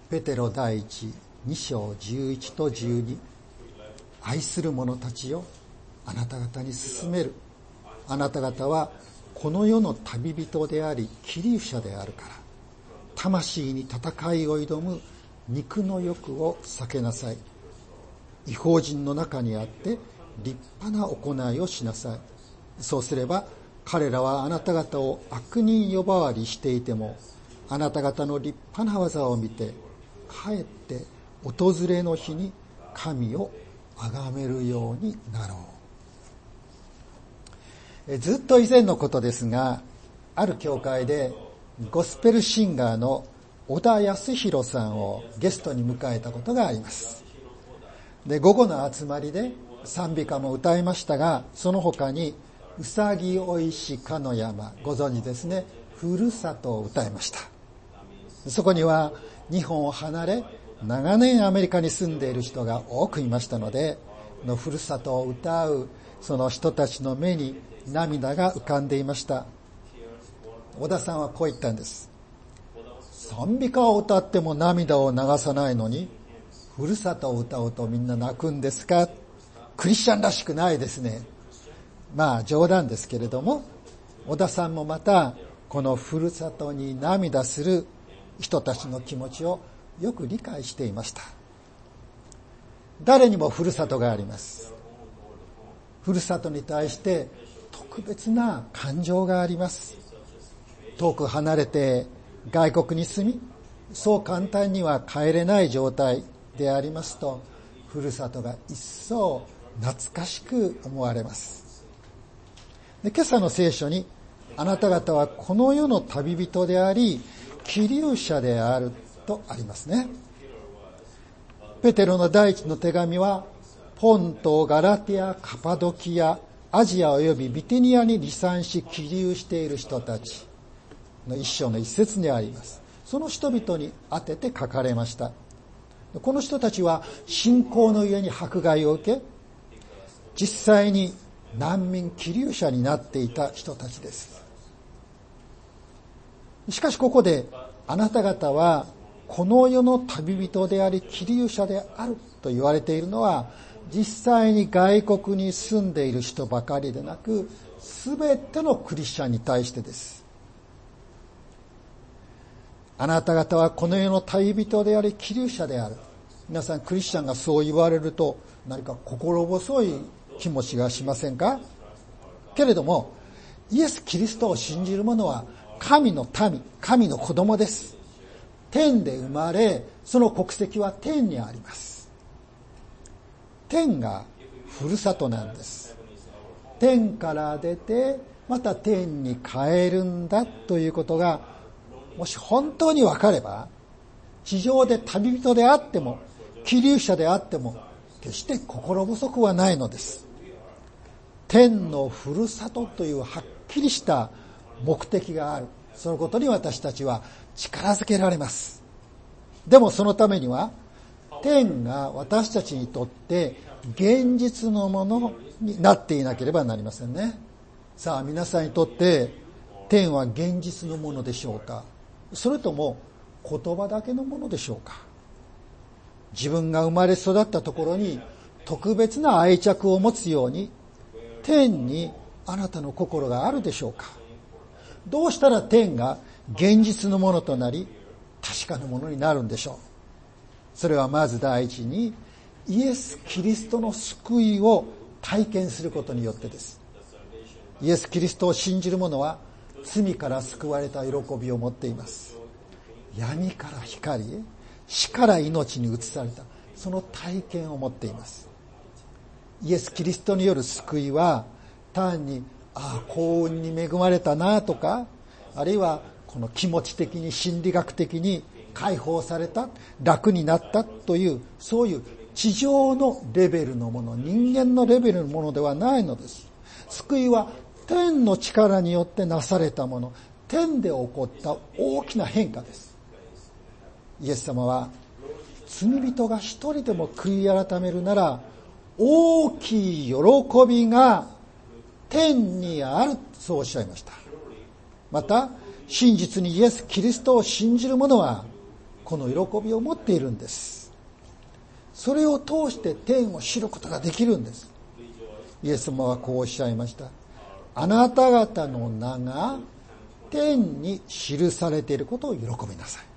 ペテロ第一2章11と12。愛する者たちよ、あなた方に勧める。あなた方はこの世の旅人であり希留者であるから、魂に戦いを挑む肉の欲を避けなさい。異邦人の中にあって立派な行いをしなさい。そうすれば彼らはあなた方を悪人呼ばわりしていても、あなた方の立派な技を見て、かえって訪れの日に神を崇めるようになろう。ずっと以前のことですが、ある教会でゴスペルシンガーの小田康弘さんをゲストに迎えたことがあります。で、午後の集まりで賛美歌も歌いましたが、その他にうさぎおいしかの山、ご存知ですね、ふるさとを歌いました。そこには日本を離れ長年アメリカに住んでいる人が多くいましたので、ふるさとを歌うその人たちの目に涙が浮かんでいました。小田さんはこう言ったんです。賛美歌を歌っても涙を流さないのに、ふるさとを歌うとみんな泣くんですか？クリスチャンらしくないですね。まあ冗談ですけれども、小田さんもまたこのふるさとに涙する人たちの気持ちをよく理解していました。誰にもふるさとがあります。ふるさとに対して特別な感情があります。遠く離れて外国に住み、そう簡単には帰れない状態でありますと、ふるさとが一層懐かしく思われます。で、今朝の聖書に、あなた方はこの世の旅人であり希留者であるとありますね。ペテロの第一の手紙は、ポント、ガラティア、カパドキア、アジアおよびビテニアに離散し希留している人たちの一章の一節にあります。その人々に当てて書かれました。この人たちは信仰の上に迫害を受け、実際に難民希留者になっていた人たちです。しかしここで、あなた方はこの世の旅人であり希留者であると言われているのは、実際に外国に住んでいる人ばかりでなく、すべてのクリスチャンに対してです。あなた方はこの世の旅人であり希留者である。皆さん、クリスチャンがそう言われると何か心細い気持ちがしませんか？けれども、イエス・キリストを信じる者は神の民、神の子供です。天で生まれ、その国籍は天にあります。天がふるさとなんです。天から出てまた天に帰るんだということが、もし本当に分かれば、地上で旅人であっても希留者であっても決して心細くはないのです。天のふるさとというはっきりした目的がある。そのことに私たちは力づけられます。でもそのためには、天が私たちにとって現実のものになっていなければなりませんね。さあ、皆さんにとって天は現実のものでしょうか？それとも言葉だけのものでしょうか？自分が生まれ育ったところに特別な愛着を持つように、天にあなたの心があるでしょうか？どうしたら天が現実のものとなり確かなものになるんでしょう？それはまず第一に、イエス・キリストの救いを体験することによってです。イエス・キリストを信じる者は罪から救われた喜びを持っています。闇から光へ、死から命に移された、その体験を持っています。イエス・キリストによる救いは、単に幸運に恵まれたなとか、あるいはこの気持ち的に心理学的に解放された、楽になったという、そういう地上のレベルのもの、人間のレベルのものではないのです。救いは天の力によってなされたもの、天で起こった大きな変化です。イエス様は、罪人が一人でも悔い改めるなら、大きい喜びが天にある、そうおっしゃいました。また、真実にイエス・キリストを信じる者は、 この喜びを持っているんです。それを通して天を知ることができるんです。イエス様はこうおっしゃいました。あなた方の名が天に記されていることを喜びなさい。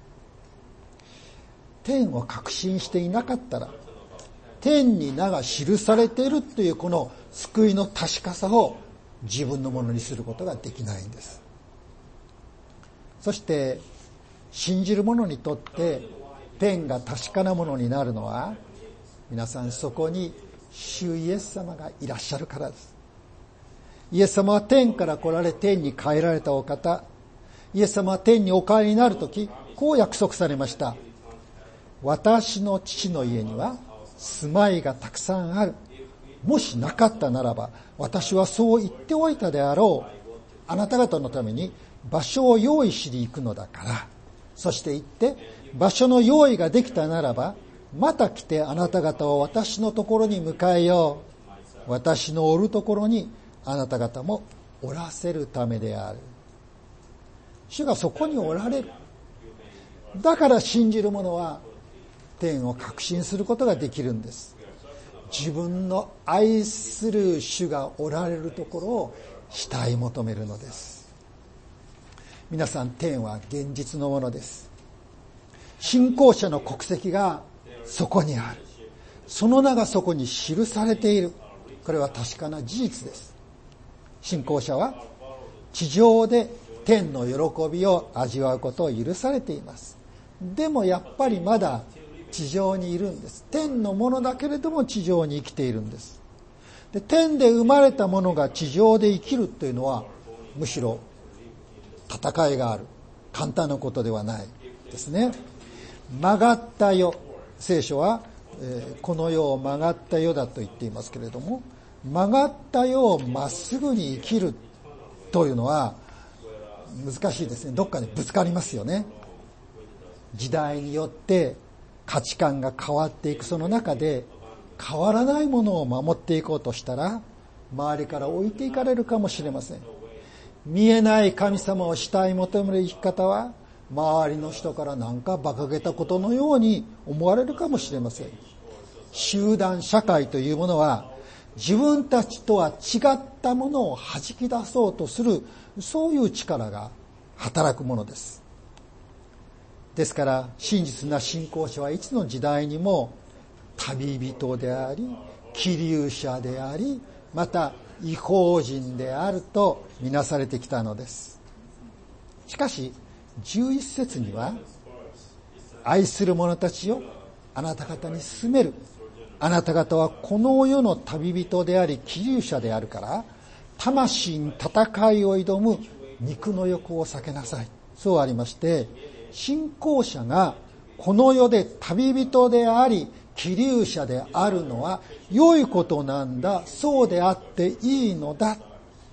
天を確信していなかったら、天に名が記されているというこの救いの確かさを自分のものにすることができないんです。そして信じる者にとって天が確かなものになるのは、皆さんそこに主イエス様がいらっしゃるからです。イエス様は天から来られ天に帰られたお方。イエス様は天にお帰りになるとき、こう約束されました。私の父の家には住まいがたくさんある。もしなかったならば、私はそう言っておいたであろう。あなた方のために場所を用意しに行くのだから。そして行って、場所の用意ができたならば、また来てあなた方を私のところに迎えよう。私のおるところにあなた方もおらせるためである。主がそこにおられる。だから信じる者は天を確信することができるんです。自分の愛する主がおられるところを慕い求めるのです。皆さん、天は現実のものです。信仰者の国籍がそこにある。その名がそこに記されている。これは確かな事実です。信仰者は地上で天の喜びを味わうことを許されています。でもやっぱりまだ地上にいるんです。天のものだけれども地上に生きているんです。で、天で生まれたものが地上で生きるというのは、むしろ戦いがある。簡単なことではないですね。曲がった世。聖書は、この世を曲がった世だと言っていますけれども、曲がった世をまっすぐに生きるというのは難しいですね。どっかでぶつかりますよね。時代によって価値観が変わっていくその中で、変わらないものを守っていこうとしたら、周りから置いていかれるかもしれません。見えない神様を慕い求める生き方は、周りの人からなんか馬鹿げたことのように思われるかもしれません。集団社会というものは、自分たちとは違ったものを弾き出そうとする、そういう力が働くものです。ですから真実な信仰者はいつの時代にも旅人であり、寄留者であり、また異邦人であるとみなされてきたのです。しかし11節には、愛する者たちよ、あなた方に勧める。あなた方はこの世の旅人であり寄留者であるから、魂に戦いを挑む肉の欲を避けなさい。そうありまして、信仰者がこの世で旅人であり寄留者であるのは良いことなんだ。そうであっていいのだ。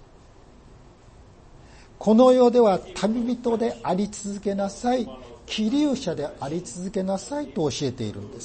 この世では旅人であり続けなさい。寄留者であり続けなさいと教えているんです。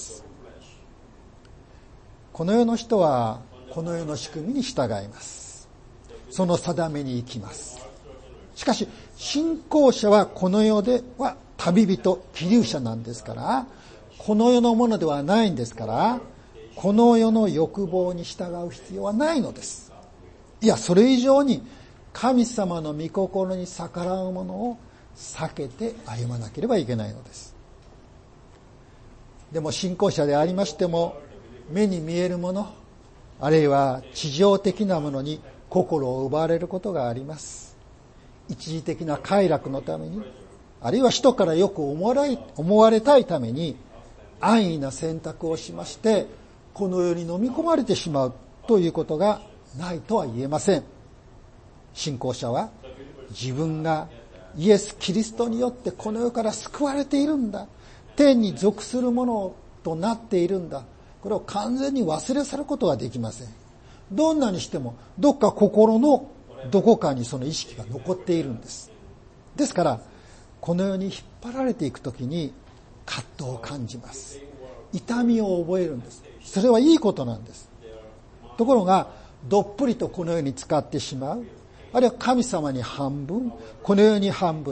この世の人はこの世の仕組みに従います。その定めに生きます。しかし信仰者はこの世では旅人、寄留者なんですから、この世のものではないんですから、この世の欲望に従う必要はないのです。いや、それ以上に神様の御心に逆らうものを避けて歩まなければいけないのです。でも信仰者でありましても、目に見えるもの、あるいは地上的なものに心を奪われることがあります。一時的な快楽のために、あるいは人からよく思われたいために安易な選択をしまして、この世に飲み込まれてしまうということがないとは言えません。信仰者は自分がイエス・キリストによってこの世から救われているんだ、天に属するものとなっているんだ、これを完全に忘れ去ることはできません。どんなにしてもどっか心のどこかにその意識が残っているんです。ですからこの世に引っ張られていくときに葛藤を感じます。痛みを覚えるんです。それはいいことなんです。ところがどっぷりとこの世に使ってしまう、あるいは神様に半分、この世に半分、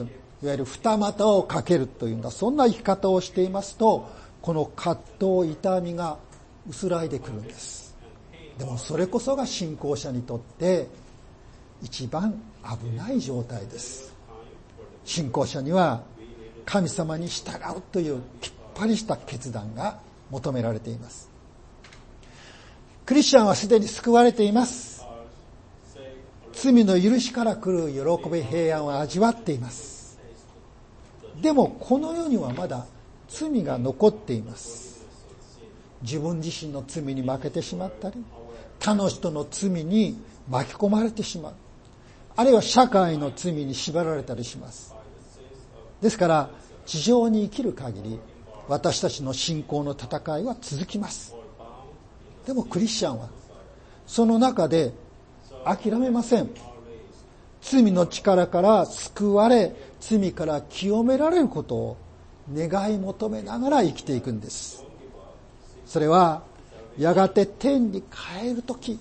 いわゆる二股をかけるというような、そんな生き方をしていますと、この葛藤、痛みが薄らいでくるんです。でもそれこそが信仰者にとって一番危ない状態です。信仰者には神様に従うというきっぱりした決断が求められています。クリスチャンはすでに救われています。罪の許しから来る喜び、平安を味わっています。でもこの世にはまだ罪が残っています。自分自身の罪に負けてしまったり、他の人の罪に巻き込まれてしまう。あるいは社会の罪に縛られたりします。ですから地上に生きる限り、私たちの信仰の戦いは続きます。でもクリスチャンはその中で諦めません。罪の力から救われ、罪から清められることを願い求めながら生きていくんです。それはやがて天に帰るとき、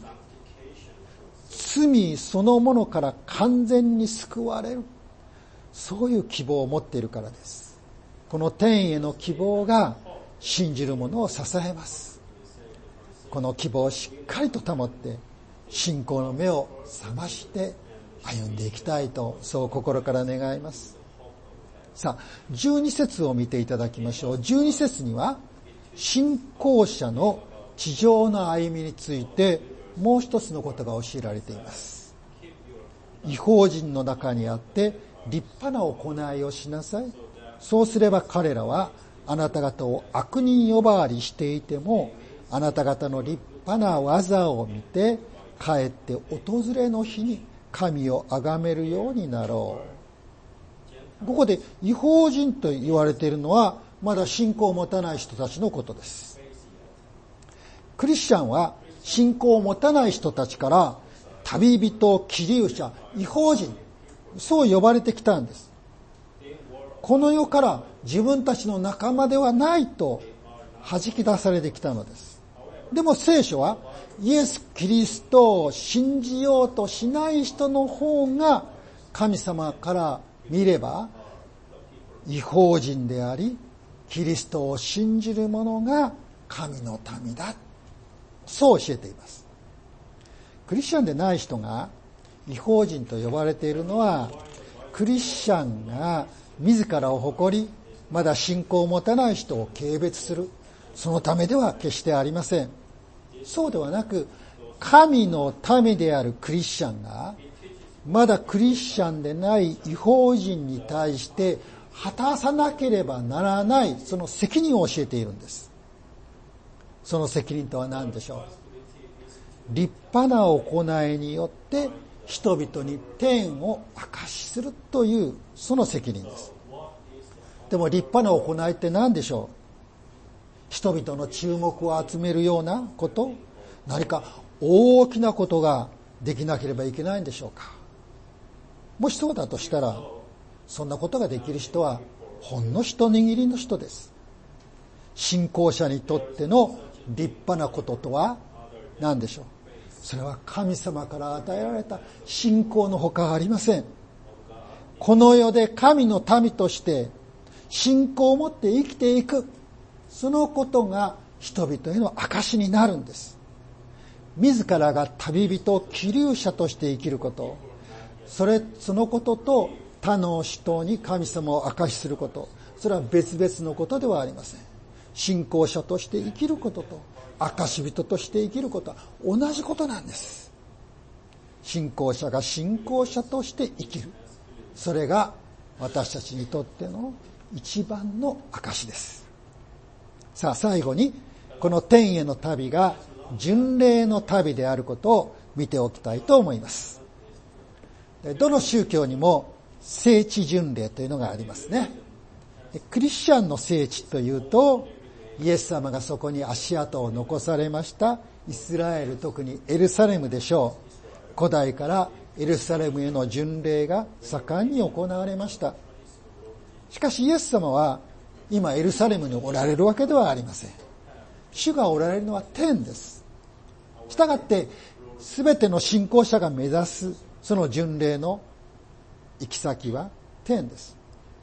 罪そのものから完全に救われる、そういう希望を持っているからです。この天への希望が信じる者を支えます。この希望をしっかりと保って、信仰の目を覚まして歩んでいきたいと、そう心から願います。さあ、12節を見ていただきましょう。12節には信仰者の地上の歩みについてもう一つのことが教えられています。異邦人の中にあって立派な行いをしなさい。そうすれば彼らはあなた方を悪人呼ばわりしていても、あなた方の立派な技を見て帰って訪れの日に神を崇めるようになろう。ここで異邦人と言われているのはまだ信仰を持たない人たちのことです。クリスチャンは信仰を持たない人たちから旅人、寄留者、異邦人、そう呼ばれてきたんです。この世から自分たちの仲間ではないと弾き出されてきたのです。でも聖書はイエス・キリストを信じようとしない人の方が神様から見れば異邦人であり、キリストを信じる者が神の民だ、そう教えています。クリスチャンでない人が異邦人と呼ばれているのは、クリスチャンが自らを誇り、まだ信仰を持たない人を軽蔑する、そのためでは決してありません。そうではなく、神の民であるクリスチャンがまだクリスチャンでない異邦人に対して果たさなければならないその責任を教えているんです。その責任とは何でしょう。立派な行いによって人々に天を証しするというその責任です。でも立派な行いって何でしょう。人々の注目を集めるようなこと、何か大きなことができなければいけないんでしょうか。もしそうだとしたら、そんなことができる人はほんの一握りの人です。信仰者にとっての立派なこととは何でしょう。それは神様から与えられた信仰のほかありません。この世で神の民として信仰を持って生きていく、そのことが人々への証になるんです。自らが旅人、寄留者として生きること、そのことと他の人に神様を証しすること、それは別々のことではありません。信仰者として生きることと証人として生きることは同じことなんです。信仰者が信仰者として生きる、それが私たちにとっての一番の証です。さあ最後に、この天への旅が巡礼の旅であることを見ておきたいと思います。どの宗教にも聖地巡礼というのがありますね。クリスチャンの聖地というと、イエス様がそこに足跡を残されましたイスラエル、特にエルサレムでしょう。古代からエルサレムへの巡礼が盛んに行われました。しかしイエス様は今エルサレムにおられるわけではありません。主がおられるのは天です。したがって全ての信仰者が目指すその巡礼の行き先は天です。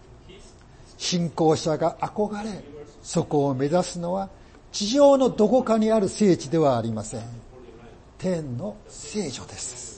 信仰者が憧れ、そこを目指すのは地上のどこかにある聖地ではありません。天の聖所です。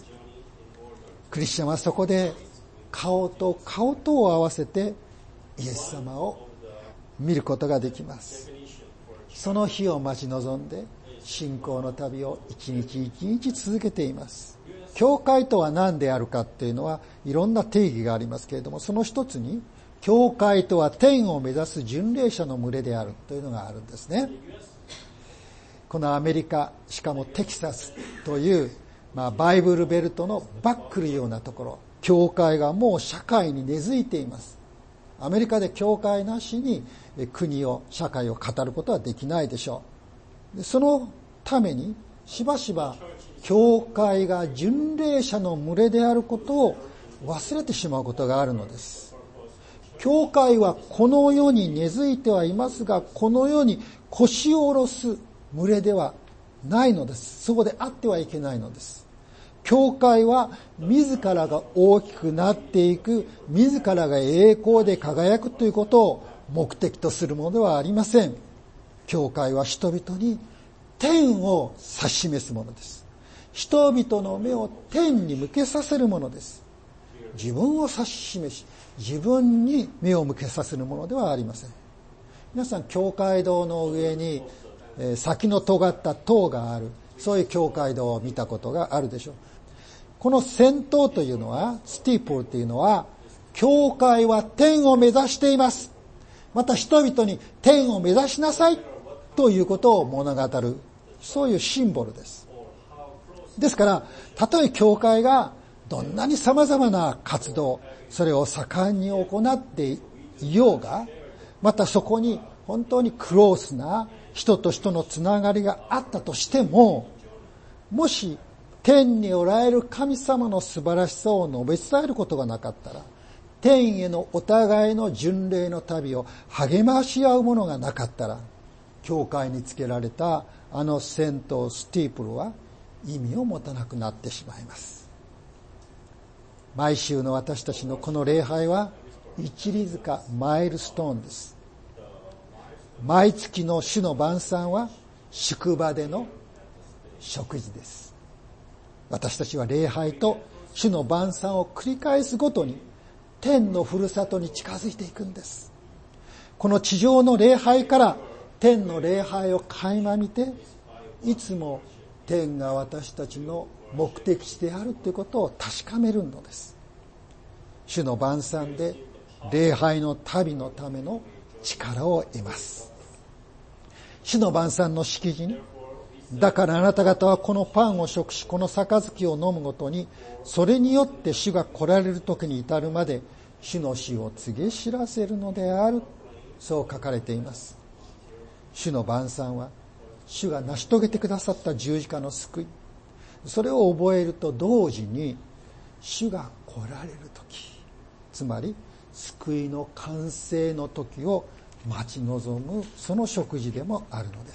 クリスチャンはそこで顔と顔とを合わせてイエス様を見ることができます。その日を待ち望んで信仰の旅を一日一日続けています。教会とは何であるかっていうのはいろんな定義がありますけれども、その一つに教会とは天を目指す巡礼者の群れであるというのがあるんですね。このアメリカ、しかもテキサスという、バイブルベルトのバックルようなところ、教会がもう社会に根付いています。アメリカで教会なしに国を、社会を語ることはできないでしょう。そのためにしばしば教会が巡礼者の群れであることを忘れてしまうことがあるのです。教会はこの世に根付いてはいますが、この世に腰を下ろす群れではないのです。そこであってはいけないのです。教会は自らが大きくなっていく、自らが栄光で輝くということを目的とするものではありません。教会は人々に天を指し示すものです。人々の目を天に向けさせるものです。自分を指し示し、自分に目を向けさせるものではありません。皆さん、教会堂の上に先の尖った塔がある、そういう教会堂を見たことがあるでしょう。この尖塔というのは、スティープルというのは、教会は天を目指しています。また人々に天を目指しなさいということを物語る、そういうシンボルです。ですから、たとえ教会がどんなに様々な活動、それを盛んに行っていようが、またそこに本当にクロースな人と人のつながりがあったとしても、もし天におられる神様の素晴らしさを述べ伝えることがなかったら、天へのお互いの巡礼の旅を励まし合うものがなかったら、教会につけられたあの尖塔スティープルは意味を持たなくなってしまいます。毎週の私たちのこの礼拝は一里塚マイルストーンです。毎月の主の晩餐は宿場での食事です。私たちは礼拝と主の晩餐を繰り返すごとに天のふるさとに近づいていくんです。この地上の礼拝から天の礼拝を垣間見て、いつも天が私たちの目的地であるということを確かめるのです。主の晩餐で礼拝の旅のための力を得ます。主の晩餐の式辞に、だからあなた方はこのパンを食し、この杯を飲むごとに、それによって主が来られる時に至るまで主の死を告げ知らせるのである、そう書かれています。主の晩餐は主が成し遂げてくださった十字架の救い、それを覚えると同時に主が来られる時、つまり救いの完成の時を待ち望む、その食事でもあるのです。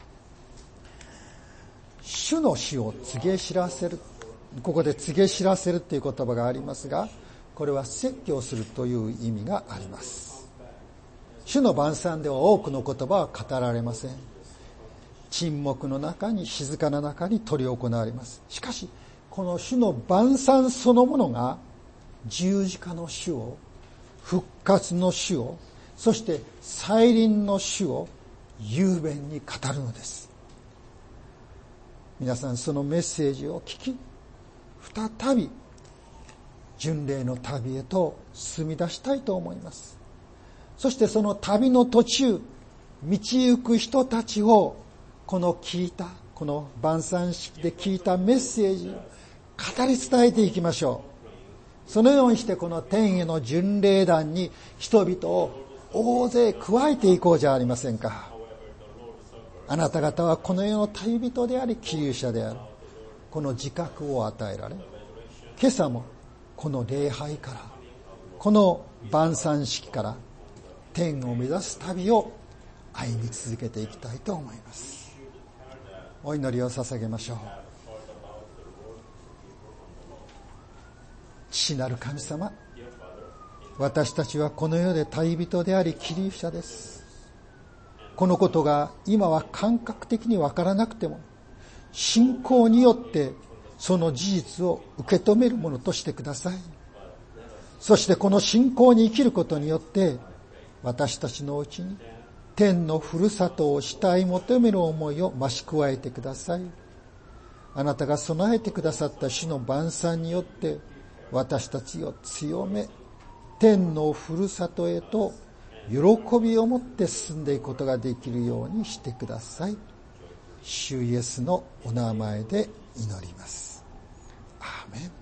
主の死を告げ知らせる、ここで告げ知らせるという言葉がありますが、これは説教するという意味があります。主の晩餐では多くの言葉は語られません。沈黙の中に、静かな中に執り行われます。しかしこの主の晩餐そのものが十字架の主を、復活の主を、そして再臨の主を雄弁に語るのです。皆さん、そのメッセージを聞き、再び巡礼の旅へと進み出したいと思います。そしてその旅の途中、道行く人たちを、この晩餐式で聞いたメッセージを語り伝えていきましょう。そのようにしてこの天への巡礼団に人々を大勢加えていこうじゃありませんか。あなた方はこの世の旅人であり寄留者である、この自覚を与えられ、今朝もこの礼拝から、この晩餐式から天を目指す旅を歩み続けていきたいと思います。お祈りを捧げましょう。父なる神様、 私たちはこの世で旅人であり寄留者です。このことが今は感覚的にわからなくても、信仰によってその事実を受け止めるものとしてください。そしてこの信仰に生きることによって、私たちのうちに天のふるさとを慕い求める思いを増し加えてください。あなたが備えてくださった主の晩餐によって私たちを強め、天のふるさとへと喜びを持って進んでいくことができるようにしてください。主イエスのお名前で祈ります。アーメン。